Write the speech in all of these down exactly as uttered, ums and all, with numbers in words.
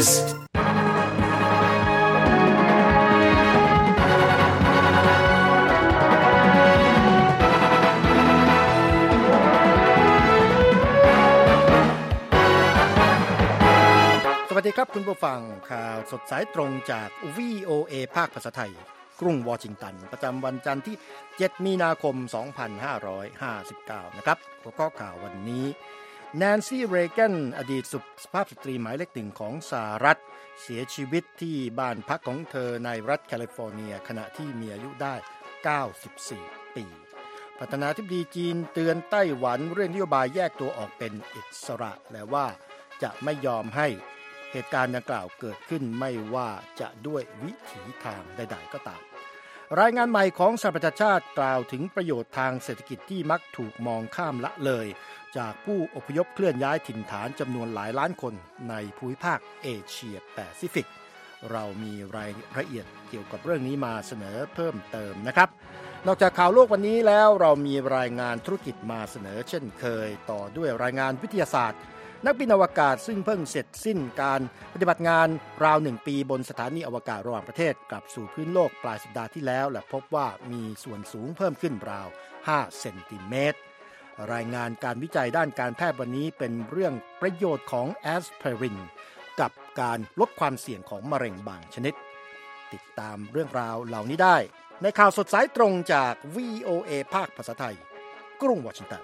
News สวัสดีครับคุณผู้ฟังข่าวสดสายตรงจาก วี โอ เอ ภาคภาษาไทยกรุงวอชิงตันประจำวันจันทร์ที่เจ็ดมีนาคมสองพันห้าร้อยห้าสิบเก้านะครับหัวข้อข่าววันนี้แนนซี่เรแกนอดีตสุภาพสตรีหมายเลขหนึ่งของสหรัฐเสียชีวิตที่บ้านพักของเธอในรัฐแคลิฟอร์เนียขณะที่มีอายุได้เก้าสิบสี่ปีประธานาธิบดีจีนเตือนไต้หวันเรื่องนโยบายแยกตัวออกเป็นอิสระและว่าจะไม่ยอมให้เหตุการณ์ดังกล่าวเกิดขึ้นไม่ว่าจะด้วยวิถีทางใดๆก็ตามรายงานใหม่ของสหประชาชาติกล่าวถึงประโยชน์ทางเศรษฐกิจที่มักถูกมองข้ามละเลยจากผู้อพยพเคลื่อนย้ายถิ่นฐานจำนวนหลายล้านคนในภูมิภาคเอเชียแปซิฟิกเรามีรายละเอียดเกี่ยวกับเรื่องนี้มาเสนอเพิ่มเติมนะครับนอกจากข่าวโลกวันนี้แล้วเรามีรายงานธุรกิจมาเสนอเช่นเคยต่อด้วยรายงานวิทยาศาสตร์นักบินอวกาศซึ่งเพิ่งเสร็จสิ้นการปฏิบัติงานราวหนึ่งปีบนสถานีอวกาศระหว่างประเทศกลับสู่พื้นโลกปลายสัปดาห์ที่แล้วและพบว่ามีส่วนสูงเพิ่มขึ้นราวห้าเซนติเมตรรายงานการวิจัยด้านการแพทย์วันนี้เป็นเรื่องประโยชน์ของแอสไพรินกับการลดความเสี่ยงของมะเร็งบางชนิดติดตามเรื่องราวเหล่านี้ได้ในข่าวสดสายตรงจาก วี โอ เอ ภาคภาษาไทยกรุงวอชิงตัน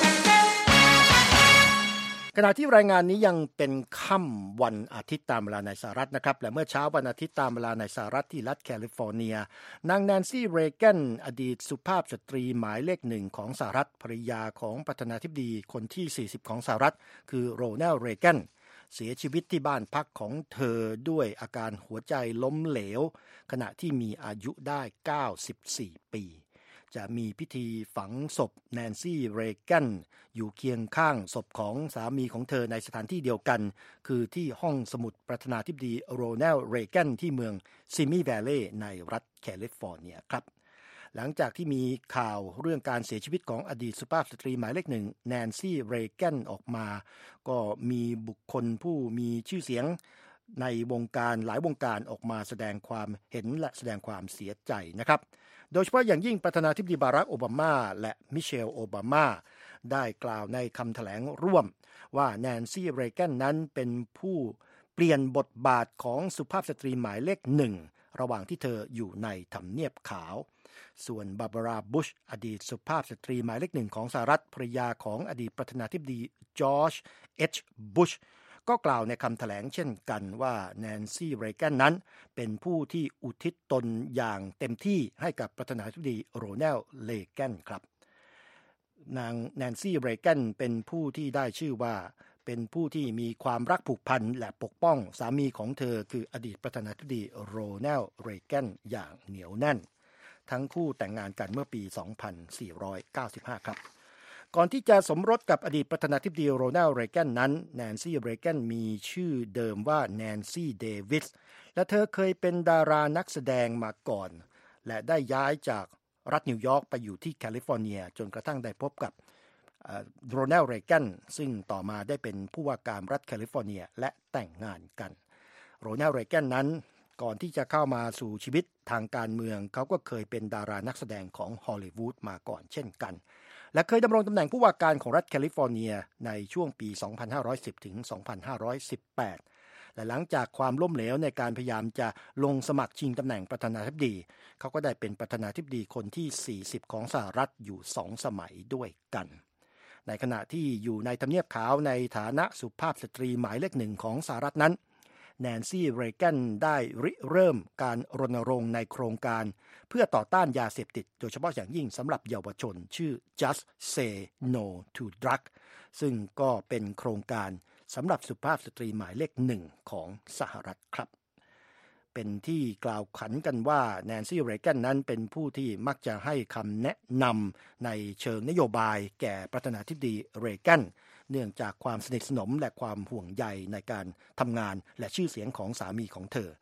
ขณะที่รายงานนี้ยังเป็นค่ำวันอาทิตย์ตามเวลาในสหรัฐนะครับและเมื่อเช้าวันอาทิตย์ตามเวลาในสหรัฐที่รัฐแคลิฟอร์เนียนางแนนซี่เรแกนอดีตสุภาพสตรีหมายเลขหนึ่งของสหรัฐภรรยาของประธานาธิบดีคนที่สี่สิบของสหรัฐคือโรนัลด์เรแกนเสียชีวิตที่บ้านพักของเธอด้วยอาการหัวใจล้มเหลวขณะที่มีอายุได้เก้าสิบสี่ปีจะมีพิธีฝังศพแนนซี่เรแกนอยู่เคียงข้างศพของสามีของเธอในสถานที่เดียวกันคือที่ห้องสมุดประธานาธิบดีโรนัลด์เรแกนที่เมืองซิมิแวลเลย์ในรัฐแคลิฟอร์เนียครับหลังจากที่มีข่าวเรื่องการเสียชีวิตของอดีตสุภาพสตรีหมายเลขหนึ่งแนนซี่เรแกนออกมาก็มีบุคคลผู้มีชื่อเสียงในวงการหลายวงการออกมาแสดงความเห็นและแสดงความเสียใจนะครับโดยเฉพาะอย่างยิ่งประธานาธิบดีบารักโอบามาและมิเชลโอบามาได้กล่าวในคำแถลงร่วมว่าแนนซี่เรแกนนั้นเป็นผู้เปลี่ยนบทบาทของสุภาพสตรีหมายเลขหนึ่งระหว่างที่เธออยู่ในทำเนียบขาวส่วนบาบาราบุชอดีตสุภาพสตรีหมายเลขหนึ่งของสหรัฐภรรยาของอดีตประธานาธิบดีจอร์จเอชบุชก็กล่าวในคำแถลงเช่นกันว่าแนนซี่เรแกนนั้นเป็นผู้ที่อุทิศตนอย่างเต็มที่ให้กับประธานาธิบดีโรนัลด์เรแกนครับนางแนนซี่เรแกนเป็นผู้ที่ได้ชื่อว่าเป็นผู้ที่มีความรักผูกพันและปกป้องสามีของเธอคืออดีตประธานาธิบดีโรนัลด์เรแกนอย่างเหนียวแน่นทั้งคู่แต่งงานกันเมื่อปีสองพันสี่ร้อยเก้าสิบห้าครับก่อนที่จะสมรสกับอดีตประธานาธิบดีโรนัลด์เรแกนนั้นแนนซี่เรแกนมีชื่อเดิมว่าแนนซี่เดวิสและเธอเคยเป็นดารานักแสดงมาก่อนและได้ย้ายจากรัฐนิวยอร์กไปอยู่ที่แคลิฟอร์เนียจนกระทั่งได้พบกับโรนัลด์เรแกนซึ่งต่อมาได้เป็นผู้ว่าการรัฐแคลิฟอร์เนียและแต่งงานกันโรนัลด์เรแกนนั้นก่อนที่จะเข้ามาสู่ชีวิตทางการเมืองเขาก็เคยเป็นดารานักแสดงของฮอลลีวูดมาก่อนเช่นกันและเคยดำรงตำแหน่งผู้ว่าการของรัฐแคลิฟอร์เนียในช่วงปี สองพันห้าร้อยสิบ ถึง สองพันห้าร้อยสิบแปด และหลังจากความล้มเหลวในการพยายามจะลงสมัครชิงตำแหน่งประธานาธิบดีเขาก็ได้เป็นประธานาธิบดีคนที่ สี่สิบ ของสหรัฐอยู่ สอง สมัยด้วยกันในขณะที่อยู่ในทำเนียบขาวในฐานะสุภาพสตรีหมายเลขหนึ่งของสหรัฐนั้นแนนซี่เรแกนได้ริเริ่มการรณรงค์ในโครงการเพื่อต่อต้านยาเสพติดโดยเฉพาะอย่างยิ่งสำหรับเยาวชนชื่อ Just Say No to Drug ซึ่งก็เป็นโครงการสำหรับสุภาพสตรีหมายเลขหนึ่งของสหรัฐครับเป็นที่กล่าวขานกันว่าแนนซี่เรแกนนั้นเป็นผู้ที่มักจะให้คำแนะนำในเชิงนโยบายแก่ประธานาธิบดีเรแกนเนื่องจากความสนิทสนมและความห่วงใยในการทำงานและชื่อเสียงของสามีของเธอ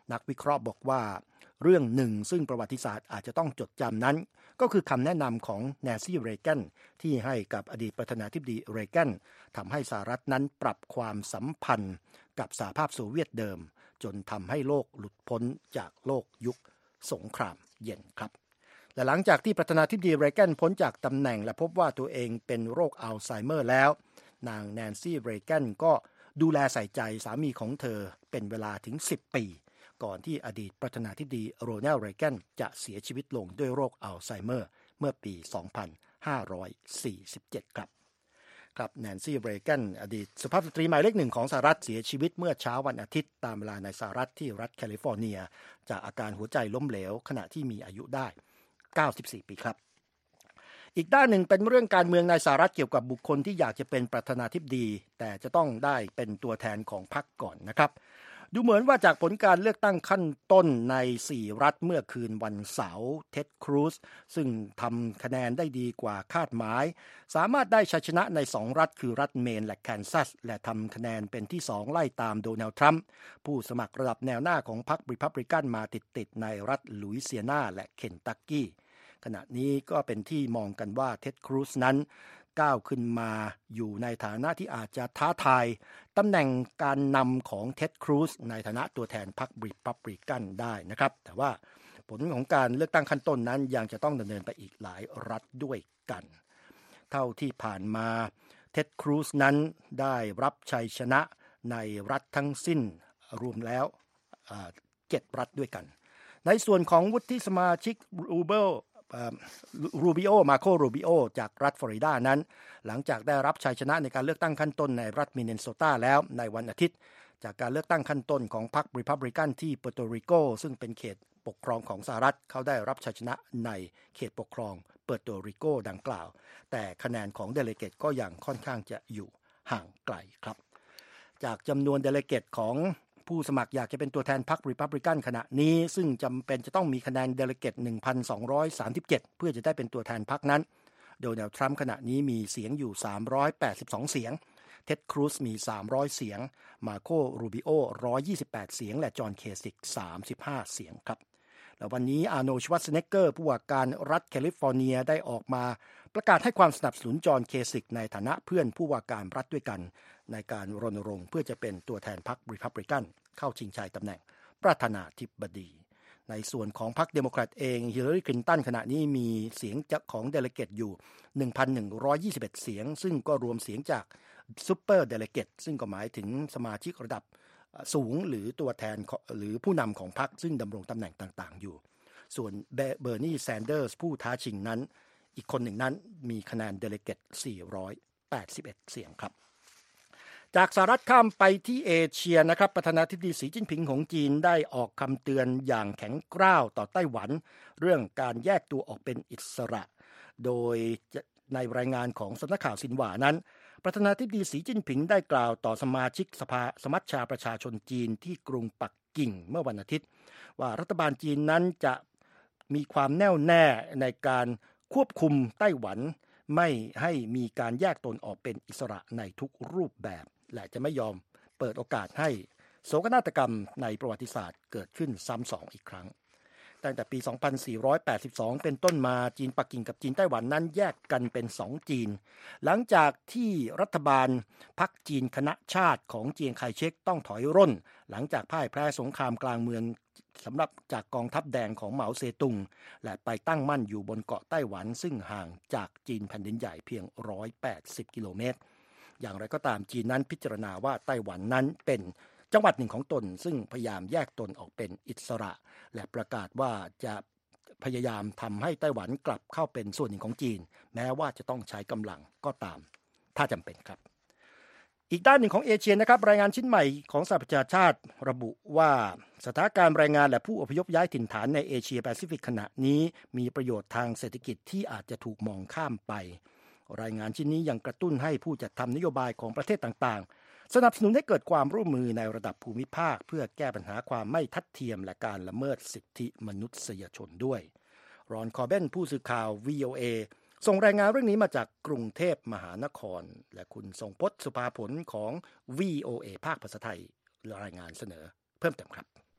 นักวิเคราะห์บอกว่าเรื่องหนึ่งซึ่งประวัติศาสตร์อาจจะต้องจดจำนั้นก็คือคำแนะนำของแนนซี่เรแกนที่ให้กับอดีตประธานาธิบดีเรแกนทำให้สหรัฐนั้นปรับความสัมพันธ์กับสหภาพโซเวียตเดิมจนทำให้โลกหลุดพ้นจากโลกยุคสงครามเย็นครับและหลังจากที่ประธานาธิบดีเรแกนพ้นจากตำแหน่งและพบว่าตัวเองเป็นโรคอัลไซเมอร์แล้วนางแนนซี่เรแกนก็ดูแลใส่ใจสามีของเธอเป็นเวลาถึงสิบปีก่อนที่อดีตประธานาธิบดีโรนัลด์เรแกนจะเสียชีวิตลงด้วยโรคอัลไซเมอร์เมื่อปี สองพันห้าร้อยสี่สิบเจ็ด ครับครับแนนซี่เรแกนอดีตสุภาพสตรีหมายเลขหนึ่งของสหรัฐเสียชีวิตเมื่อเช้าวันอาทิตย์ตามเวลาในสหรัฐที่รัฐแคลิฟอร์เนียจากอาการหัวใจล้มเหลวขณะที่มีอายุได้เก้าสิบสี่ปีครับอีกด้านหนึ่งเป็นเรื่องการเมืองในสหรัฐเกี่ยวกับบุคคลที่อยากจะเป็นประธานาธิบดีแต่จะต้องได้เป็นตัวแทนของพรรคก่อนนะครับดูเหมือนว่าจากผลการเลือกตั้งขั้นต้นในสี่รัฐเมื่อคืนวันเสาร์เท็ดครูซซึ่งทำคะแนนได้ดีกว่าคาดหมายสามารถได้ชัยชนะในสองรัฐคือรัฐเมนและแคนซัสและทำคะแนนเป็นที่สองไล่ตามโดนัลด์ทรัมป์ผู้สมัครระดับแนวหน้าของพรรครีพับลิกันมาติดๆในรัฐลุยเซียนาและเคนตักกี้ขณะนี้ก็เป็นที่มองกันว่าเท็ดครูซนั้นก้าวขึ้นมาอยู่ในฐานะที่อาจจะท้าทายตำแหน่งการนำของเท็ดครูซในฐานะตัวแทนพรรครีพับลิกันได้นะครับแต่ว่าผลของการเลือกตั้งขั้นต้นนั้นยังจะต้องดำเนินไปอีกหลายรัฐด้วยกันเท่าที่ผ่านมาเท็ดครูซนั้นได้รับชัยชนะในรัฐทั้งสิ้นรวมแล้วเจ็ดรัฐด้วยกันในส่วนของวุฒิสมาชิกรูเบลรูบิโอมาโครูบิโอจากรัฐฟลอริดานั้นหลังจากได้รับชัยชนะในการเลือกตั้งขั้นต้นในรัฐมินเนโซตาแล้วในวันอาทิตย์จากการเลือกตั้งขั้นต้นของพรรครีพับลิกันที่เปอร์โตริโกซึ่งเป็นเขตปกครองของสหรัฐเขาได้รับชัยชนะในเขตปกครองเปอร์โตริโกดังกล่าวแต่คะแนนของเดเลเกตก็ยังค่อนข้างจะอยู่ห่างไกลครับจากจำนวนเดเลเกตของผู้สมัครอยากจะเป็นตัวแทนพรรครีพับลิกันขณะนี้ซึ่งจำเป็นจะต้องมีคะแนนเดเลเกต หนึ่งพันสองร้อยสามสิบเจ็ด เพื่อจะได้เป็นตัวแทนพรรคนั้นโดนัลด์ทรัมป์ขณะนี้มีเสียงอยู่สามร้อยแปดสิบสองเสียงเท็ดครูซมีสามร้อยเสียงมาโครูบิโอหนึ่งร้อยยี่สิบแปดเสียงและจอห์นเคสิกสามสิบห้าเสียงครับแล้ววันนี้อาร์โนลด์ ชวัตซ์เนกเกอร์ผู้ว่าการรัฐแคลิฟอร์เนียได้ออกมาประกาศให้ความสนับสนุนจอห์นเคสิกในฐานะเพื่อนผู้ว่าการรัฐด้วยกันในการรณรงค์เพื่อจะเป็นตัวแทนพรรครีพับลิกันเข้าชิงชัยตำแหน่งประธานาธิบดีในส่วนของพรรคเดโมแครตเองฮิลลารีคลินตันขณะนี้มีเสียงของเดเลเกตอยู่ หนึ่งพันหนึ่งร้อยยี่สิบเอ็ด เสียงซึ่งก็รวมเสียงจากซูเปอร์เดเลเกตซึ่งก็หมายถึงสมาชิกระดับสูงหรือตัวแทนหรือผู้นำของพรรคซึ่งดำรงตำแหน่งต่างๆอยู่ส่วนเบอร์นีแซนเดอร์สผู้ท้าชิงนั้นอีกคนหนึ่งนั้นมีคะแนนเดเลเกตสี่ร้อยแปดสิบเอ็ดเสียงครับจากสหรัฐข้ามไปที่เอเชียนะครับประธานาธิบดีสีจิ้นผิงของจีนได้ออกคำเตือนอย่างแข็งกร้าวต่อไต้หวันเรื่องการแยกตัวออกเป็นอิสระโดยในรายงานของสำนักข่าวซินหว่านั้นประธานาธิบดีสีจิ้นผิงได้กล่าวต่อสมาชิกสภาสมัชชาประชาชนจีนที่กรุงปักกิ่งเมื่อวันอาทิตย์ว่ารัฐบาลจีนนั้นจะมีความแน่วแน่ในการควบคุมไต้หวันไม่ให้มีการแยกตนออกเป็นอิสระในทุกรูปแบบและจะไม่ยอมเปิดโอกาสให้โศกนาฏกรรมในประวัติศาสตร์เกิดขึ้นซ้ำสองอีกครั้งตั้งแต่ปี สองพันสี่ร้อยแปดสิบสอง เป็นต้นมาจีนปักกิ่งกับจีนไต้หวันนั้นแยกกันเป็นสองจีนหลังจากที่รัฐบาลพรรคจีนคณะชาติของเจียงไคเชกต้องถอยร่นหลังจากพ่ายแพ้สงครามกลางเมืองสำหรับจากกองทัพแดงของเหมาเซตุงและไปตั้งมั่นอยู่บนเกาะไต้หวันซึ่งห่างจากจีนแผ่นดินใหญ่เพียงหนึ่งร้อยแปดสิบกิโลเมตรอย่างไรก็ตามจีนนั้นพิจารณาว่าไต้หวันนั้นเป็นจังหวัดหนึ่งของตนซึ่งพยายามแยกตนออกเป็นอิสระและประกาศว่าจะพยายามทำให้ไต้หวันกลับเข้าเป็นส่วนหนึ่งของจีนแม้ว่าจะต้องใช้กำลังก็ตามถ้าจำเป็นครับอีกด้านหนึ่งของเอเชียนะครับรายงานชิ้นใหม่ของสหประชาชาติระบุว่าสถานการณ์แรงงานและผู้อพยพย้ายถิ่นฐานในเอเชียแปซิฟิกขณะนี้มีประโยชน์ทางเศรษฐกิจที่อาจจะถูกมองข้ามไปรายงานชิ้นนี้ยังกระตุ้นให้ผู้จัดทำนโยบายของประเทศต่างๆสนับสนุนให้เกิดความร่วมมือในระดับภูมิภาคเพื่อแก้ปัญหาความไม่ทัดเทียมและการละเมิดสิทธิมนุษยชนด้วยรอนคอร์เบนผู้สื่อข่าว วี โอ เอ ส่งรายงานเรื่องนี้มาจากกรุงเทพมหานครและคุณทรงพจน์สุภาผลของ วี โอ เอ ภาคภาษาไทยรายงานเสนอเพิ่มเติมครับ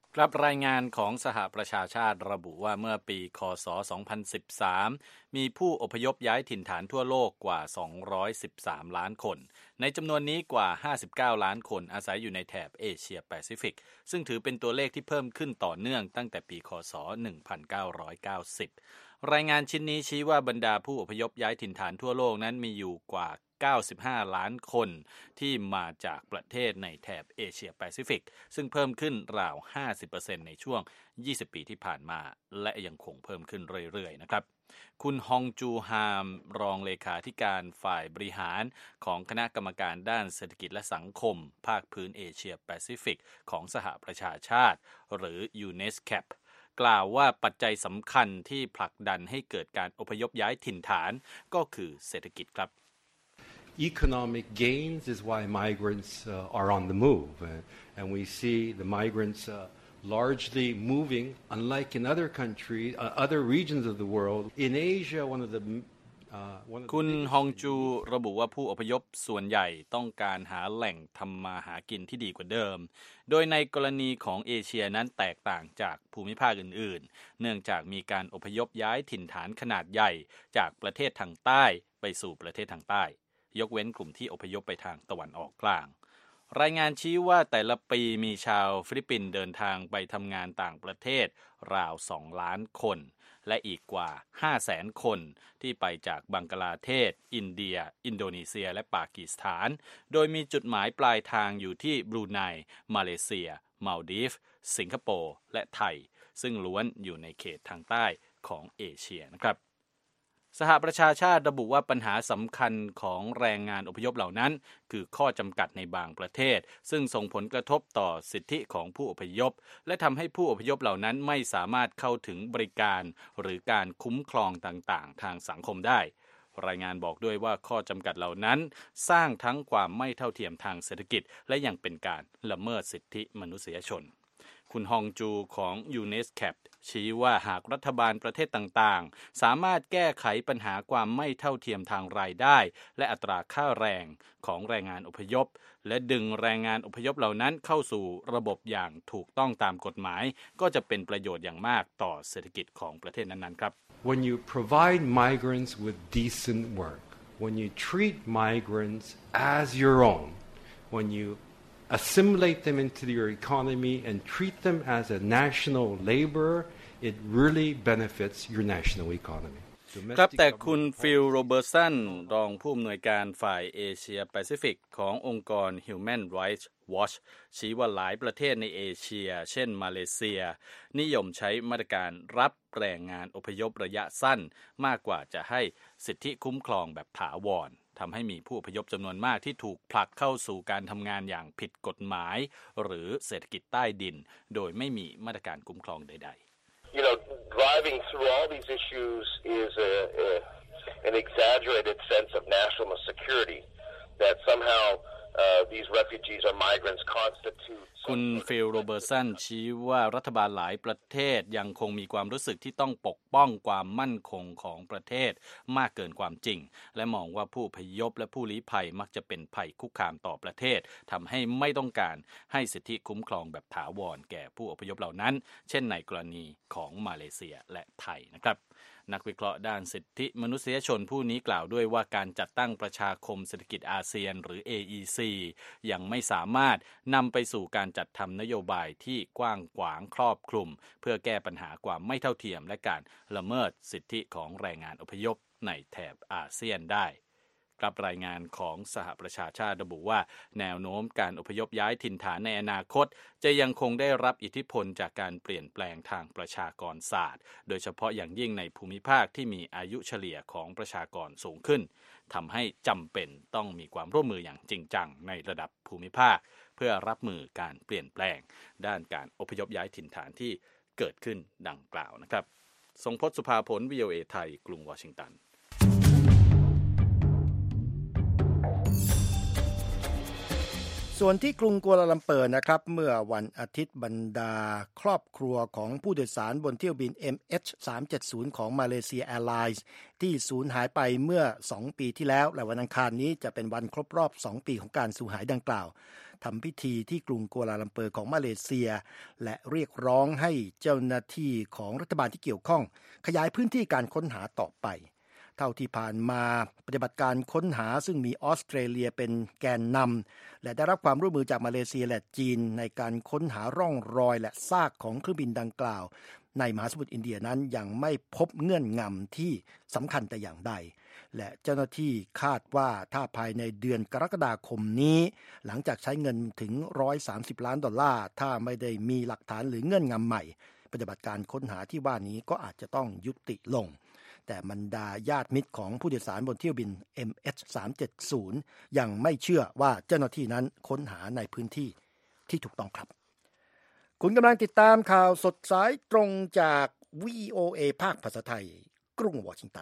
ครับรายงานของสหประชาชาติระบุว่าเมื่อปีค.ศ. สองพันสิบสามมีผู้อพยพย้ายถิ่นฐานทั่วโลกกว่าสองร้อยสิบสามล้านคนในจำนวนนี้กว่าห้าสิบเก้าล้านคนอาศัยอยู่ในแถบเอเชียแปซิฟิกซึ่งถือเป็นตัวเลขที่เพิ่มขึ้นต่อเนื่องตั้งแต่ปีค.ศ. หนึ่งพันเก้าร้อยเก้าสิบรายงานชิ้นนี้ชี้ว่าบรรดาผู้อพยพย้ายถิ่นฐานทั่วโลกนั้นมีอยู่กว่าเก้าสิบห้าล้านคนที่มาจากประเทศในแถบเอเชียแปซิฟิกซึ่งเพิ่มขึ้นราว ห้าสิบเปอร์เซ็นต์ ในช่วงยี่สิบปีที่ผ่านมาและยังคงเพิ่มขึ้นเรื่อยๆนะครับคุณฮองจูฮามรองเลขาธิการฝ่ายบริหารของคณะกรรมการด้านเศรษฐกิจและสังคมภาคพื้นเอเชียแปซิฟิกของสหประชาชาติหรือ ยู เนส แคป กล่าวว่าปัจจัยสำคัญที่ผลักดันให้เกิดการอพยพย้ายถิ่นฐานก็คือเศรษฐกิจครับ Economic gains is why migrants uh, are on the move, uh, and we see the migrants uh, largely moving, unlike in other countries, uh, other regions of the world. In Asia, one of the uh, one of คุณฮองจูระบุว่าผู้อพยพส่วนใหญ่ต้องการหาแหล่งทำมาหากินที่ดีกว่าเดิมโดยในกรณีของเอเชียนั้นแตกต่างจากภูมิภาคอื่นๆเนื่องจากมีการอพยพย้ายถิ่นฐานขนาดใหญ่จากประเทศทางใต้ไปสู่ประเทศทางใต้ยกเว้นกลุ่มที่อพยพไปทางตะวันออกกลางรายงานชี้ว่าแต่ละปีมีชาวฟิลิปปินส์เดินทางไปทำงานต่างประเทศราวสองล้านคนและอีกกว่า ห้าแสน คนที่ไปจากบังกลาเทศอินเดียอินโดนีเซียและปากีสถานโดยมีจุดหมายปลายทางอยู่ที่บรูไนมาเลเซียมัลดีฟสิงคโปร์และไทยซึ่งล้วนอยู่ในเขตทางใต้ของเอเชียนะครับสหประชาชาติระบุว่าปัญหาสำคัญของแรงงานอพยพเหล่านั้นคือข้อจำกัดในบางประเทศซึ่งส่งผลกระทบต่อสิทธิของผู้อพยพและทำให้ผู้อพยพเหล่านั้นไม่สามารถเข้าถึงบริการหรือการคุ้มครองต่างๆทางสังคมได้รายงานบอกด้วยว่าข้อจำกัดเหล่านั้นสร้างทั้งความไม่เท่าเทียมทางเศรษฐกิจและยังเป็นการละเมิดสิทธิมนุษยชนคุณฮองจูของ ยู เนส แคป ชี้ว่าหากรัฐบาลประเทศต่างๆสามารถแก้ไขปัญหาความไม่เท่าเทียมทางรายได้และอัตราค่าแรงของแรงงานอพยพและดึงแรงงานอพยพเหล่านั้นเข้าสู่ระบบอย่างถูกต้องตามกฎหมายก็จะเป็นประโยชน์อย่างมากต่อเศรษฐกิจของประเทศนั้นๆครับ When you provide migrants with decent work, when you treat migrants as your own, when you assimilate them into your economy and treat them as a national laborer, it really benefits your national economy. ครับแต่คุณฟิลโรเบอร์สันรองผู้อำนวยการฝ่ายเอเชียแปซิฟิกขององค์กร Human Rights Watch ชี้ว่าหลายประเทศในเอเชียเช่นมาเลเซียนิยมใช้มาตรการรับแรงงานอพยพระยะสั้นมากกว่าจะให้สิทธิคุ้มครองแบบถาวรทำให้มีผู้อพยพจำนวนมากที่ถูกผลักเข้าสู่การทำงานอย่างผิดกฎหมายหรือเศรษฐกิจใต้ดินโดยไม่มีมาตรการคุ้มครองใดๆ You know, driving through all these issues is a, a, an exaggerated sense of national security that somehow uh, these refugees or migrants constitute คุณฟิลโรเบอร์สันชี้ว่ารัฐบาลหลายประเทศยังคงมีความรู้สึกที่ต้องปกป้องความมั่นคงของประเทศมากเกินความจริงและมองว่าผู้อพยพและผู้ลี้ภัยมักจะเป็นภัยคุกคามต่อประเทศทำให้ไม่ต้องการให้สิทธิคุ้มครองแบบถาวรแก่ผู้อพยพเหล่านั้นเช่นในกรณีของมาเลเซียและไทยนะครับนักวิเคราะห์ด้านสิทธิมนุษยชนผู้นี้กล่าวด้วยว่าการจัดตั้งประชาคมเศรษฐกิจอาเซียนหรือ เอ อี ซี ยังไม่สามารถนำไปสู่การจัดทำนโยบายที่กว้างขวางครอบคลุมเพื่อแก้ปัญหาความไม่เท่าเทียมและการละเมิดสิทธิของแรงงานอพยพในแถบอาเซียนได้ครับรายงานของสหประชาชาติระบุว่าแนวโน้มการอพยพย้ายถิ่นฐานในอนาคตจะยังคงได้รับอิทธิพลจากการเปลี่ยนแปลงทางประชากรศาสตร์โดยเฉพาะอย่างยิ่งในภูมิภาคที่มีอายุเฉลี่ยของประชากรสูงขึ้นทำให้จำเป็นต้องมีความร่วมมืออย่างจริงจังในระดับภูมิภาคเพื่อรับมือการเปลี่ยนแปลงด้านการอพยพย้ายถิ่นฐานที่เกิดขึ้นดังกล่าวนะครับทรงพจน์สุภาผล วี โอ เอ ไทยกรุงวอชิงตันส่วนที่กรุงกัวลาลัมเปอร์นะครับเมื่อวันอาทิตย์บรรดาครอบครัวของผู้โดยสารบนเที่ยวบิน เอ็ม เอช สามเจ็ดศูนย์ ของมาเลเซียแอร์ไลน์ที่สูญหายไปเมื่อสองปีที่แล้วและวันอังคารนี้จะเป็นวันครบรอบสองปีของการสูญหายดังกล่าวทำพิธีที่กรุงกัวลาลัมเปอร์ของมาเลเซียและเรียกร้องให้เจ้าหน้าที่ของรัฐบาลที่เกี่ยวข้องขยายพื้นที่การค้นหาต่อไปเท่าที่ผ่านมาปฏิบัติการค้นหาซึ่งมีออสเตรเลียเป็นแกนนำและได้รับความร่วมมือจากมาเลเซียและจีนในการค้นหาร่องรอยและซากของเครื่องบินดังกล่าวในมหาสมุทรอินเดียนั้นยังไม่พบเงื่อนงำที่สำคัญแต่อย่างใดและเจ้าหน้าที่คาดว่าถ้าภายในเดือนกรกฎาคมนี้หลังจากใช้เงินถึงหนึ่งร้อยสามสิบล้านดอลลาร์ถ้าไม่ได้มีหลักฐานหรือเงื่อนงำใหม่ปฏิบัติการค้นหาที่ว่านี้ก็อาจจะต้องยุติลงแต่บรรดาญาติมิตรของผู้โดยสารบนเที่ยวบิน เอ็ม เอช สามเจ็ดศูนย์ ยังไม่เชื่อว่าเจ้าหน้าที่นั้นค้นหาในพื้นที่ที่ถูกต้องครับคุณกำลังติดตามข่าวสดสายตรงจาก วี โอ เอ ภาคภาษาไทยกรุงวอชิงตัน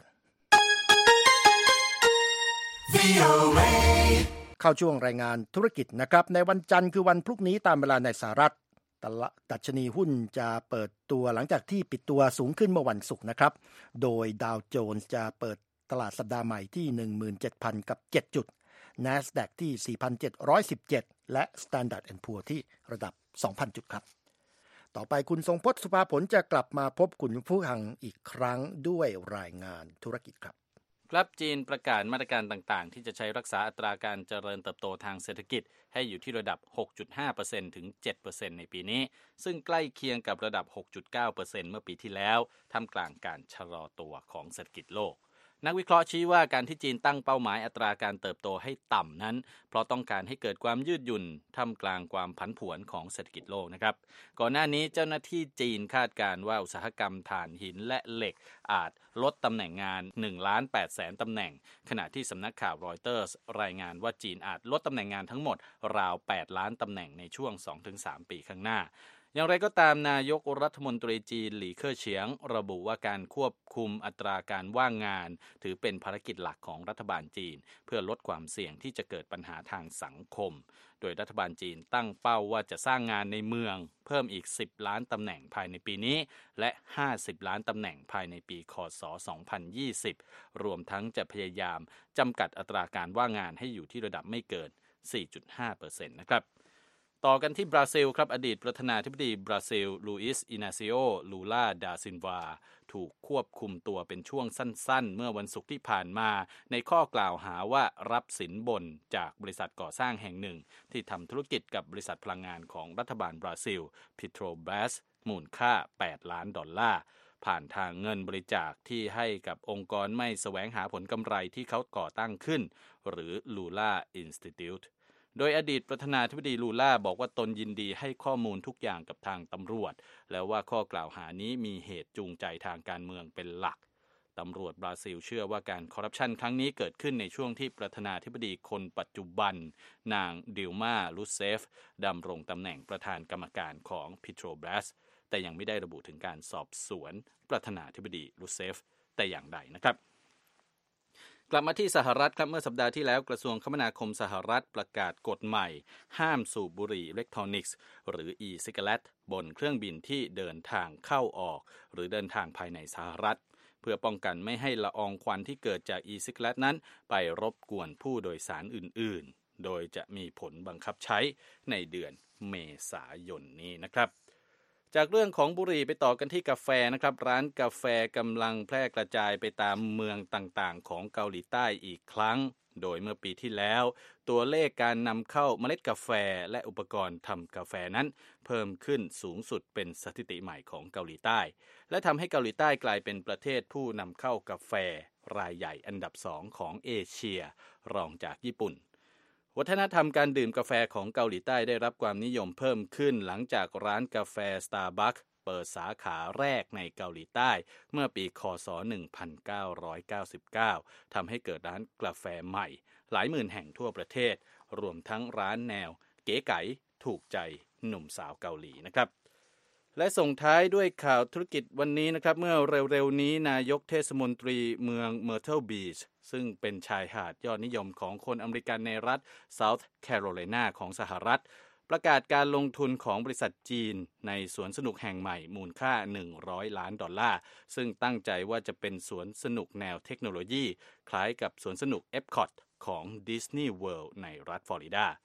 วี โอ เอ เข้าช่วงรายงานธุรกิจนะครับในวันจันทร์คือวันพรุ่งนี้ตามเวลาในสหรัฐดัชนีหุ้นจะเปิดตัวหลังจากที่ปิดตัวสูงขึ้นเมื่อวันศุกร์นะครับโดยดาวโจนส์จะเปิดตลาดสัปดาห์ใหม่ที่ หนึ่งหมื่นเจ็ดพัน กับเจ็ดจุด NASDAQ ที่ สี่พันเจ็ดร้อยสิบเจ็ด และ Standard แอนด์ Poor's ที่ระดับ สองพัน จุดครับต่อไปคุณทรงพจน์สุภาผลจะกลับมาพบคุณผู้ฟังอีกครั้งด้วยรายงานธุรกิจครับครับจีนประกาศมาตรการต่างๆที่จะใช้รักษาอัตราการเจริญเติบโตทางเศรษฐกิจให้อยู่ที่ระดับ หกจุดห้าเปอร์เซ็นต์ ถึง เจ็ดเปอร์เซ็นต์ ในปีนี้ซึ่งใกล้เคียงกับระดับ หกจุดเก้าเปอร์เซ็นต์ เมื่อปีที่แล้วท่ามกลางการชะลอตัวของเศรษฐกิจโลกนักวิเคราะห์ชี้ว่าการที่จีนตั้งเป้าหมายอัตราการเติบโตให้ต่ำนั้นเพราะต้องการให้เกิดความยืดหยุ่นท่ามกลางความผันผวนของเศรษฐกิจโลกนะครับก่อนหน้านี้เจ้าหน้าที่จีนคาดการณ์ว่าอุตสาหกรรมถ่านหินและเหล็กอาจลดตำแหน่งงาน หนึ่งล้านแปดแสน ตำแหน่งขณะที่สำนักข่าวรอยเตอร์สรายงานว่าจีนอาจลดตำแหน่งงานทั้งหมดราวแปดล้านตำแหน่งในช่วง สองถึงสาม ปีข้างหน้าอย่างไรก็ตามนายกรัฐมนตรีจีนหลี่เค่อเฉียงระบุว่าการควบคุมอัตราการว่างงานถือเป็นภารกิจหลักของรัฐบาลจีนเพื่อลดความเสี่ยงที่จะเกิดปัญหาทางสังคมโดยรัฐบาลจีนตั้งเป้าว่าจะสร้างงานในเมืองเพิ่มอีกสิบล้านตำแหน่งภายในปีนี้และห้าสิบล้านตำแหน่งภายในปีค.ศ. สองพันยี่สิบรวมทั้งจะพยายามจำกัดอัตราการว่างงานให้อยู่ที่ระดับไม่เกิน สี่จุดห้าเปอร์เซ็นต์ นะครับต่อกันที่บราซิลครับอดีตประธานาธิบดีบราซิลลูอิสอินาซิโอลูลาดาซินวาถูกควบคุมตัวเป็นช่วงสั้นๆเมื่อวันศุกร์ที่ผ่านมาในข้อกล่าวหาว่ารับสินบนจากบริษัทก่อสร้างแห่งหนึ่งที่ทำธุรกิจกับบริษัทพลังงานของรัฐบาลบราซิล Petrobras มูลค่าแปดล้านดอลลาร์ผ่านทางเงินบริจาคที่ให้กับองค์กรไม่แสวงหาผลกำไรที่เขาก่อตั้งขึ้นหรือ Lula Instituteโดยอดีตประธานาธิบดีลูล่าบอกว่าตนยินดีให้ข้อมูลทุกอย่างกับทางตำรวจแล้วว่าข้อกล่าวหานี้มีเหตุจูงใจทางการเมืองเป็นหลักตำรวจบราซิลเชื่อว่าการคอร์รัปชันครั้งนี้เกิดขึ้นในช่วงที่ประธานาธิบดีคนปัจจุบันนางดิลมาลูเซฟดำรงตำแหน่งประธานกรรมการของ Petrobras แต่ยังไม่ได้ระบุถึงการสอบสวนประธานาธิบดีลูเซฟแต่อย่างใดนะครับกลับมาที่สหรัฐครับเมื่อสัปดาห์ที่แล้วกระทรวงคมนาคมสหรัฐประกาศกฎใหม่ห้ามสูบบุหรี่อิเล็กทรอนิกส์หรือ e-cigarette บนเครื่องบินที่เดินทางเข้าออกหรือเดินทางภายในสหรัฐเพื่อป้องกันไม่ให้ละอองควันที่เกิดจาก e-cigarette นั้นไปรบกวนผู้โดยสารอื่นๆโดยจะมีผลบังคับใช้ในเดือนเมษายนนี้นะครับจากเรื่องของบุหรี่ไปต่อกันที่กาแฟนะครับร้านกาแฟกำลังแพร่กระจายไปตามเมืองต่างๆของเกาหลีใต้อีกครั้งโดยเมื่อปีที่แล้วตัวเลขการนำเข้าเมล็ดกาแฟและอุปกรณ์ทำกาแฟนั้นเพิ่มขึ้นสูงสุดเป็นสถิติใหม่ของเกาหลีใต้และทำให้เกาหลีใต้กลายเป็นประเทศผู้นำเข้ากาแฟรายใหญ่อันดับสองของเอเชียรองจากญี่ปุ่นวัฒนธรรมการดื่มกาแฟของเกาหลีใต้ได้รับความนิยมเพิ่มขึ้นหลังจากร้านกาแฟ Starbucks เปิดสาขาแรกในเกาหลีใต้เมื่อปีค.ศ. หนึ่งพันเก้าร้อยเก้าสิบเก้าทำให้เกิดร้านกาแฟใหม่หลายหมื่นแห่งทั่วประเทศรวมทั้งร้านแนวเก๋ไก๋ถูกใจหนุ่มสาวเกาหลีนะครับและส่งท้ายด้วยข่าวธุรกิจวันนี้นะครับเมื่อเร็วๆนี้นายกเทศมนตรีเมืองเมอร์เทิลบีชซึ่งเป็นชายหาดยอดนิยมของคนอเมริกันในรัฐเซาท์แคโรไลนาของสหรัฐประกาศการลงทุนของบริษัทจีนในสวนสนุกแห่งใหม่มูลค่าหนึ่งร้อยล้านดอลลาร์ซึ่งตั้งใจว่าจะเป็นสวนสนุกแนวเทคโนโลยีคล้ายกับสวนสนุก Epcot ของ Disney World ในรัฐฟลอริดา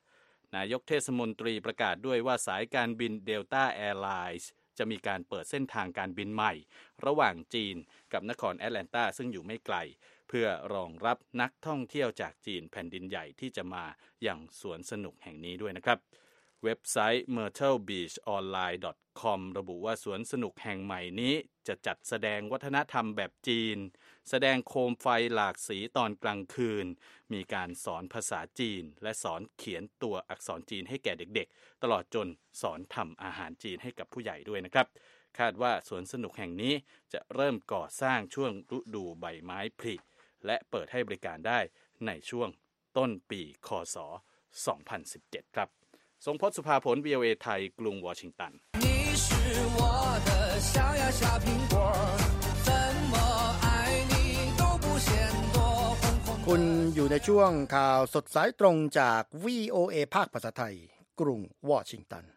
นายกเทศมนตรีประกาศด้วยว่าสายการบิน Delta Airlines จะมีการเปิดเส้นทางการบินใหม่ระหว่างจีนกับนครแอตแลนตาซึ่งอยู่ไม่ไกลเพื่อรองรับนักท่องเที่ยวจากจีนแผ่นดินใหญ่ที่จะมาอย่างสวนสนุกแห่งนี้ด้วยนะครับเว็บไซต์ เมอร์เทิลบีชออนไลน์ ดอท คอม ระบุว่าสวนสนุกแห่งใหม่นี้จะจัดแสดงวัฒนธรรมแบบจีนแสดงโคมไฟหลากสีตอนกลางคืนมีการสอนภาษาจีนและสอนเขียนตัวอักษรจีนให้แก่เด็กๆตลอดจนสอนทำอาหารจีนให้กับผู้ใหญ่ด้วยนะครับคาดว่าสวนสนุกแห่งนี้จะเริ่มก่อสร้างช่วงฤดูใบไม้ผลิและเปิดให้บริการได้ในช่วงต้นปีคศสองพันสิบเจ็ดครับทรงพจน์สุภาผล วี โอ เอ ไทยกรุงวอชิงตันคุณอยู่ในช่วงข่าวสดสายตรงจาก วี โอ เอ ภาคภาษาไทยกรุงวอชิงตัน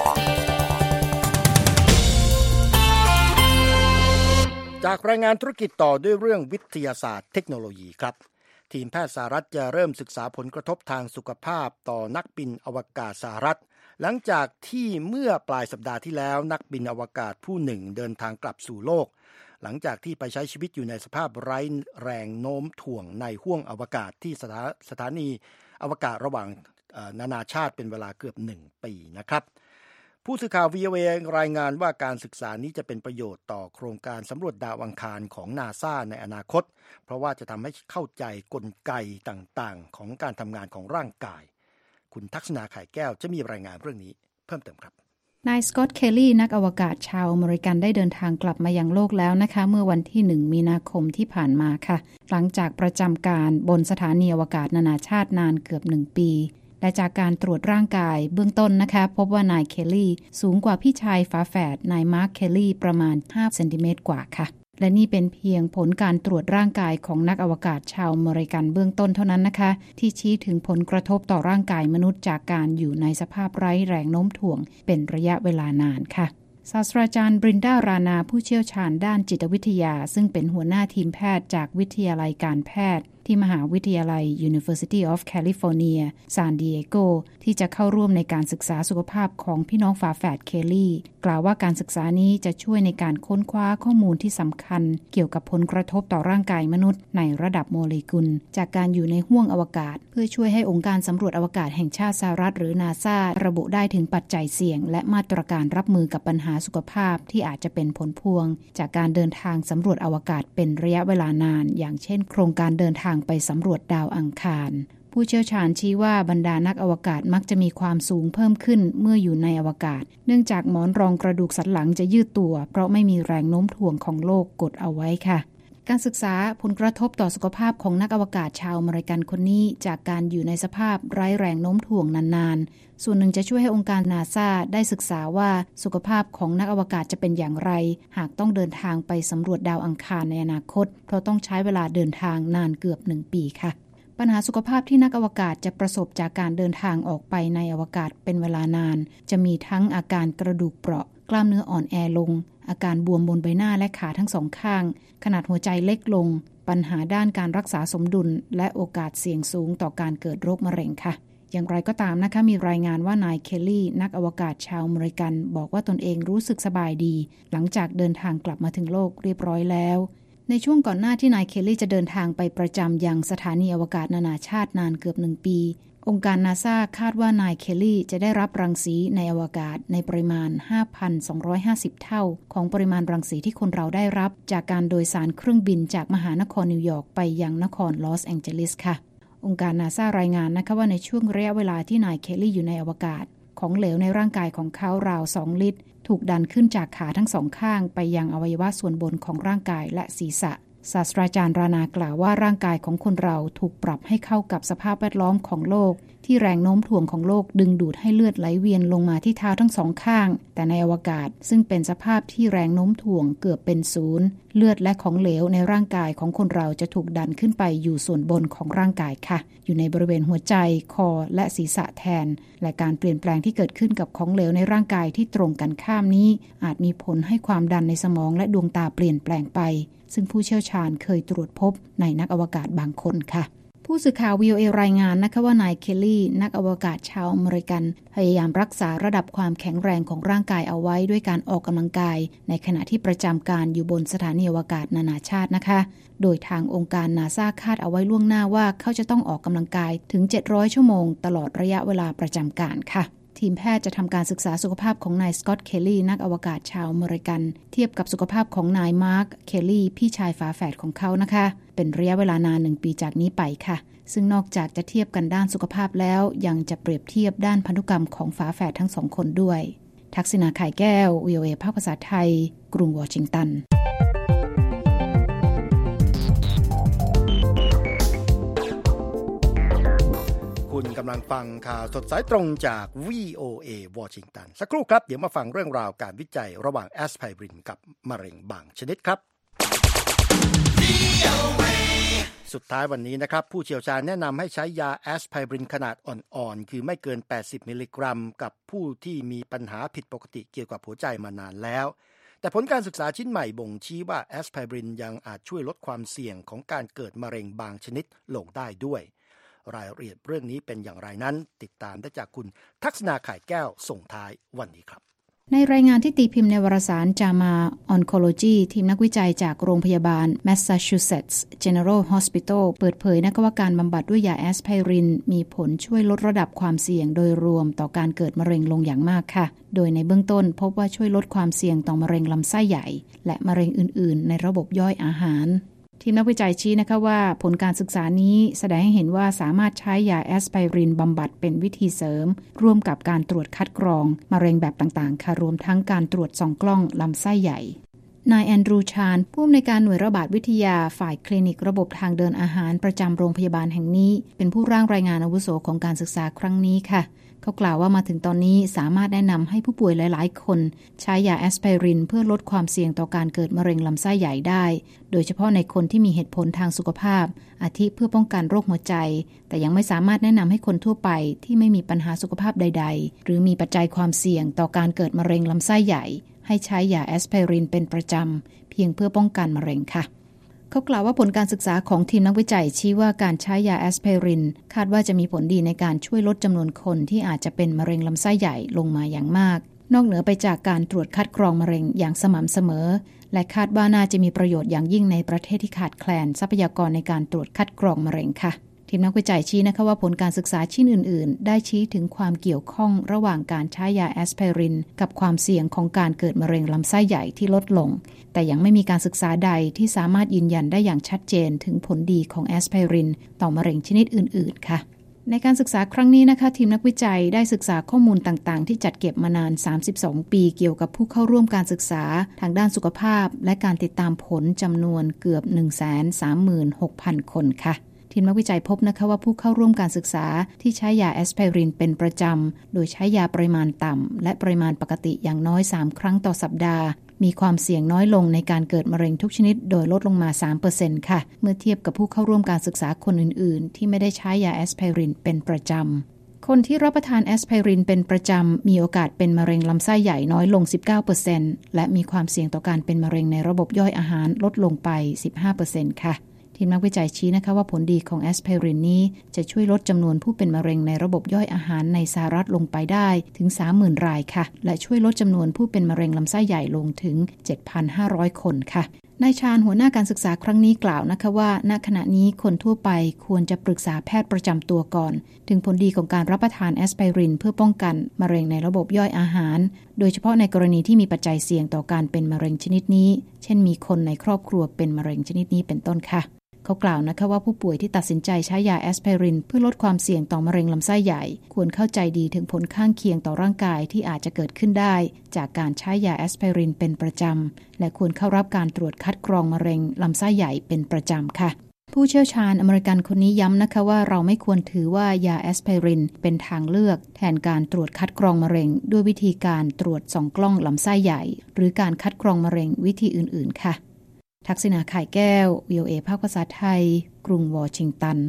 จากรายงานธุรกิจต่อด้วยเรื่องวิทยาศาสตร์เทคโนโลยีครับทีมแพทย์สหรัฐจะเริ่มศึกษาผลกระทบทางสุขภาพต่อนักบินอวกาศสหรัฐหลังจากที่เมื่อปลายสัปดาห์ที่แล้วนักบินอวกาศผู้หนึ่งเดินทางกลับสู่โลกหลังจากที่ไปใช้ชีวิตอยู่ในสภาพไร้แรงโน้มถ่วงในห้วงอวกาศที่สถาสถานีอวกาศระหว่างนานาชาติเป็นเวลาเกือบหนึ่งปีนะครับผู้สื่อข่าว วี โอ เอ รายงานว่าการศึกษานี้จะเป็นประโยชน์ต่อโครงการสำรวจดาวอังคารของ NASA ในอนาคตเพราะว่าจะทำให้เข้าใจกลไกต่างๆของการทำงานของร่างกายคุณทักษณาไข่แก้วจะมีรายงานเรื่องนี้เพิ่มเติมครับนายสกอตต์เคลลี่นักอวกาศชาวอเมริกันได้เดินทางกลับมายังโลกแล้วนะคะเมื่อวันที่หนึ่งมีนาคมที่ผ่านมาค่ะหลังจากประจำการบนสถานีอวกาศนานาชาตินานเกือบหนึ่งปีและจากการตรวจร่างกายเบื้องต้นนะคะพบว่านายเคลลี่สูงกว่าพี่ชายฝาแฝดนายมาร์คเคลลี่ประมาณห้าเซนติเมตรกว่าค่ะและนี่เป็นเพียงผลการตรวจร่างกายของนักอวกาศชาวอเมริกันเบื้องต้นเท่านั้นนะคะที่ชี้ถึงผลกระทบต่อร่างกายมนุษย์จากการอยู่ในสภาพไร้แรงโน้มถ่วงเป็นระยะเวลานานค่ะศาสตราจารย์บรินดารานาผู้เชี่ยวชาญด้านจิตวิทยาซึ่งเป็นหัวหน้าทีมแพทย์จากวิทยาลัยการแพทย์ที่มหาวิทยาลัย University of California San Diego ที่จะเข้าร่วมในการศึกษาสุขภาพของพี่น้องฝาแฝดเคลลี่กล่าวว่าการศึกษานี้จะช่วยในการค้นคว้าข้อมูลที่สำคัญเกี่ยวกับผลกระทบต่อร่างกายมนุษย์ในระดับโมเลกุลจากการอยู่ในห้วงอวกาศเพื่อช่วยให้องค์การสำรวจอวกาศแห่งชาติสหรัฐหรือ NASA ระบุได้ถึงปัจจัยเสี่ยงและมาตรการรับมือกับปัญหาสุขภาพที่อาจจะเป็นผลพวงจากการเดินทางสำรวจอวกาศเป็นระยะเวลานานอย่างเช่นโครงการเดินทางไปสำรวจดาวอังคารผู้เชี่ยวชาญชี้ว่าบรรดานักอวกาศมักจะมีความสูงเพิ่มขึ้นเมื่ออยู่ในอวกาศเนื่องจากหมอนรองกระดูกสันหลังจะยืดตัวเพราะไม่มีแรงโน้มถ่วงของโลกกดเอาไว้ค่ะการศึกษาผลกระทบต่อสุขภาพของนักอวกาศชาวอเมริกันคนนี้จากการอยู่ในสภาพไร้แรงโน้มถ่วงนานๆส่วนหนึ่งจะช่วยให้องค์การ NASA ได้ศึกษาว่าสุขภาพของนักอวกาศจะเป็นอย่างไรหากต้องเดินทางไปสำรวจดาวอังคารในอนาคตเพราะต้องใช้เวลาเดินทางนานเกือบหนึ่งปีค่ะปัญหาสุขภาพที่นักอวกาศจะประสบจากการเดินทางออกไปในอวกาศเป็นเวลานานจะมีทั้งอาการกระดูกเปราะกล้ามเนื้ออ่อนแอลงอาการบวมบนใบหน้าและขาทั้งสองข้างขนาดหัวใจเล็กลงปัญหาด้านการรักษาสมดุลและโอกาสเสี่ยงสูงต่อการเกิดโรคมะเร็งค่ะอย่างไรก็ตามนะคะมีรายงานว่านายเคลลี่นักอวกาศชาวอเมริกันบอกว่าตนเองรู้สึกสบายดีหลังจากเดินทางกลับมาถึงโลกเรียบร้อยแล้วในช่วงก่อนหน้าที่นายเคลลี่จะเดินทางไปประจำยังสถานีอวกาศนานาชาตินานเกือบหนึ่งปีองค์การ NASA คาดว่านายเคลลี่จะได้รับรังสีในอวกาศในปริมาณ ห้าพันสองร้อยห้าสิบ เท่าของปริมาณรังสีที่คนเราได้รับจากการโดยสารเครื่องบินจากมหานครนิวยอร์กไปยังนครลอสแองเจลิสค่ะองค์การ NASA รายงานนะคะว่าในช่วงระยะเวลาที่นายเคลลี่อยู่ในอวกาศของเหลวในร่างกายของเขาราวสองลิตรถูกดันขึ้นจากขาทั้งสองข้างไปยังอวัยวะส่วนบนของร่างกายและศีรษะศาสตราจารย์รานากล่าวว่าร่างกายของคนเราถูกปรับให้เข้ากับสภาพแวดล้อมของโลกที่แรงโน้มถ่วงของโลกดึงดูดให้เลือดไหลเวียนลงมาที่เท้าทั้งสองข้างแต่ในอวกาศซึ่งเป็นสภาพที่แรงโน้มถ่วงเกือบเป็นศูนย์เลือดและของเหลวในร่างกายของคนเราจะถูกดันขึ้นไปอยู่ส่วนบนของร่างกายค่ะอยู่ในบริเวณหัวใจคอและศีรษะแทนและการเปลี่ยนแปลงที่เกิดขึ้นกับของเหลวในร่างกายที่ตรงกันข้ามนี้อาจมีผลให้ความดันในสมองและดวงตาเปลี่ยนแปลงไปซึ่งผู้เชี่ยวชาญเคยตรวจพบในนักอวกาศบางคนค่ะผู้สื่อข่าว วี โอ เอ รายงานนะคะว่านายเคลลี่นักอวกาศชาวอเมริกันพยายามรักษาระดับความแข็งแรงของร่างกายเอาไว้ด้วยการออกกำลังกายในขณะที่ประจำการอยู่บนสถานีอวกาศนานาชาตินะคะโดยทางองค์การ NASA คาดเอาไว้ล่วงหน้าว่าเขาจะต้องออกกำลังกายถึงเจ็ดร้อยชั่วโมงตลอดระยะเวลาประจำการค่ะทีมแพทย์จะทำการศึกษาสุขภาพของนายสกอตต์เคลลี่นักอวกาศชาวอเมริกันเทียบกับสุขภาพของนายมาร์คเคลลี่พี่ชายฝาแฝดของเขานะคะเป็นระยะเวลานานหนึ่งปีจากนี้ไปค่ะซึ่งนอกจากจะเทียบกันด้านสุขภาพแล้วยังจะเปรียบเทียบด้านพันธุกรรมของฝาแฝดทั้งสองคนด้วยทักษิณา ข่ายแก้ว วี โอ เอ ภาคภาษาไทยกรุงวอชิงตันคุณกำลังฟังข่าวสดสายตรงจาก วี โอ เอ วอชิงตันสักครู่ครับเดี๋ยวมาฟังเรื่องราวการวิจัยระหว่างแอสไพรินกับมะเร็งบางชนิดครับสุดท้ายวันนี้นะครับผู้เชี่ยวชาญแนะนำให้ใช้ยาแอสไพรินขนาดอ่อนๆคือไม่เกินแปดสิบมิลลิกรัมกับผู้ที่มีปัญหาผิดปกติเกี่ยวกับหัวใจมานานแล้วแต่ผลการศึกษาชิ้นใหม่บ่งชี้ว่าแอสไพรินยังอาจช่วยลดความเสี่ยงของการเกิดมะเร็งบางชนิดลงได้ด้วยรายละเอียดเรื่องนี้เป็นอย่างไรนั้นติดตามได้จากคุณทักษณา ข่ายแก้วส่งท้ายวันนี้ครับในรายงานที่ตีพิมพ์ในวารสาร จามา Oncology ทีมนักวิจัยจากโรงพยาบาล Massachusetts General Hospital เปิดเผยนะคะว่าการบำบัดด้วยยาแอสไพรินมีผลช่วยลดระดับความเสี่ยงโดยรวมต่อการเกิดมะเร็งลงอย่างมากค่ะโดยในเบื้องต้นพบว่าช่วยลดความเสี่ยงต่อมะเร็งลำไส้ใหญ่และมะเร็งอื่นๆในระบบย่อยอาหารทีมนักวิจัยชี้นะคะว่าผลการศึกษานี้แสดงให้เห็นว่าสามารถใช้ยาแอสไพรินบำบัดเป็นวิธีเสริมร่วมกับการตรวจคัดกรองมะเร็งแบบต่างๆค่ะรวมทั้งการตรวจส่องกล้องลำไส้ใหญ่นายแอนดรูว์ชานผู้อำนวยการหน่วยระบาดวิทยาฝ่ายคลินิกระบบทางเดินอาหารประจำโรงพยาบาลแห่งนี้เป็นผู้ร่างรายงานอาวุโสของการศึกษาครั้งนี้ค่ะเขากล่าวว่ามาถึงตอนนี้สามารถแนะนำให้ผู้ป่วยหลายๆคนใช้ยาแอสไพรินเพื่อลดความเสี่ยงต่อการเกิดมะเร็งลำไส้ใหญ่ได้โดยเฉพาะในคนที่มีเหตุผลทางสุขภาพอาทิเพื่อป้องกันโรคหัวใจแต่ยังไม่สามารถแนะนำให้คนทั่วไปที่ไม่มีปัญหาสุขภาพใดๆหรือมีปัจจัยความเสี่ยงต่อการเกิดมะเร็งลำไส้ใหญ่ให้ใช้ยาแอสไพรินเป็นประจำเพียงเพื่อป้องกันมะเร็งค่ะเขากล่าวว่าผลการศึกษาของทีมนักวิจัยชี้ว่าการใช้ยาแอสไพรินคาดว่าจะมีผลดีในการช่วยลดจำนวนคนที่อาจจะเป็นมะเร็งลำไส้ใหญ่ลงมาอย่างมากนอกเหนือไปจากการตรวจคัดกรองมะเร็งอย่างสม่ำเสมอและคาดว่าน่าจะมีประโยชน์อย่างยิ่งในประเทศที่ขาดแคลนทรัพยากรในการตรวจคัดกรองมะเร็งค่ะทีมนักวิจัยชี้นะคะว่าผลการศึกษาชิ้นอื่นๆได้ชี้ถึงความเกี่ยวข้องระหว่างการใช้ยาแอสไพรินกับความเสี่ยงของการเกิดมะเร็งลำไส้ใหญ่ที่ลดลงแต่ยังไม่มีการศึกษาใดที่สามารถยืนยันได้อย่างชัดเจนถึงผลดีของแอสไพรินต่อมะเร็งชนิดอื่นๆค่ะในการศึกษาครั้งนี้นะคะทีมนักวิจัยได้ศึกษาข้อมูลต่างๆที่จัดเก็บมานานสามสิบสองปีเกี่ยวกับผู้เข้าร่วมการศึกษาทางด้านสุขภาพและการติดตามผลจำนวนเกือบ หนึ่งแสนสามหมื่นหกพัน คนค่ะทีมนักวิจัยพบนะคะว่าผู้เข้าร่วมการศึกษาที่ใช้ยาแอสไพรินเป็นประจำโดยใช้ยาปริมาณต่ำและปริมาณปกติอย่างน้อยสามครั้งต่อสัปดาห์มีความเสี่ยงน้อยลงในการเกิดมะเร็งทุกชนิดโดยลดลงมา สามเปอร์เซ็นต์ ค่ะเมื่อเทียบกับผู้เข้าร่วมการศึกษาคนอื่นๆที่ไม่ได้ใช้ยาแอสไพรินเป็นประจำคนที่รับประทานแอสไพรินเป็นประจำมีโอกาสเป็นมะเร็งลำไส้ใหญ่น้อยลง สิบเก้าเปอร์เซ็นต์ และมีความเสี่ยงต่อการเป็นมะเร็งในระบบย่อยอาหารลดลงไป สิบห้าเปอร์เซ็นต์ ค่ะทีมนักวิจัยชี้นะคะว่าผลดีของแอสไพรินนี้จะช่วยลดจำนวนผู้เป็นมะเร็งในระบบย่อยอาหารในสหรัฐลงไปได้ถึง สามหมื่น รายค่ะและช่วยลดจำนวนผู้เป็นมะเร็งลำไส้ใหญ่ลงถึง เจ็ดพันห้าร้อย คนค่ะนายชาญหัวหน้าการศึกษาครั้งนี้กล่าวนะคะว่าณขณะนี้คนทั่วไปควรจะปรึกษาแพทย์ประจำตัวก่อนถึงผลดีของการรับประทานแอสไพรินเพื่อป้องกันมะเร็งในระบบย่อยอาหารโดยเฉพาะในกรณีที่มีปัจจัยเสี่ยงต่อการเป็นมะเร็งชนิดนี้เช่นมีคนในครอบครัวเป็นมะเร็งชนิดนี้เป็นต้นค่ะเขากล่าวนะคะว่าผู้ป่วยที่ตัดสินใจใช้ยาแอสไพรินเพื่อลดความเสี่ยงต่อมะเร็งลำไส้ใหญ่ควรเข้าใจดีถึงผลข้างเคียงต่อร่างกายที่อาจจะเกิดขึ้นได้จากการใช้ยาแอสไพรินเป็นประจำและควรเข้ารับการตรวจคัดกรองมะเร็งลำไส้ใหญ่เป็นประจำค่ะผู้เชี่ยวชาญอเมริกันคนนี้ย้ำนะคะว่าเราไม่ควรถือว่ายาแอสไพรินเป็นทางเลือกแทนการตรวจคัดกรองมะเร็งด้วยวิธีการตรวจส่องกล้องลำไส้ใหญ่หรือการคัดกรองมะเร็งวิธีอื่นๆค่ะทักษิณา ข่ายแก้ว วี โอ เอ ภาคภาษาไทยกรุงวอชิงตัน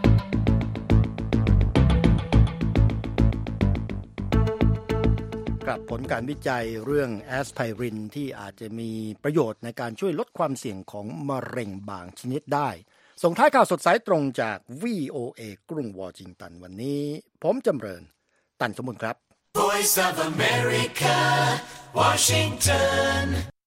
กรับผลการวิจัยเรื่องแอสไพรินที่อาจจะมีประโยชน์ในการช่วยลดความเสี่ยงของมะเร็งบางชนิดได้ส่งท้ายข่าวสดสายตรงจาก วี โอ เอ กรุงวอชิงตันวันนี้ผมจำเริญตันสมบูรณ์ครับ Voice of America, Washington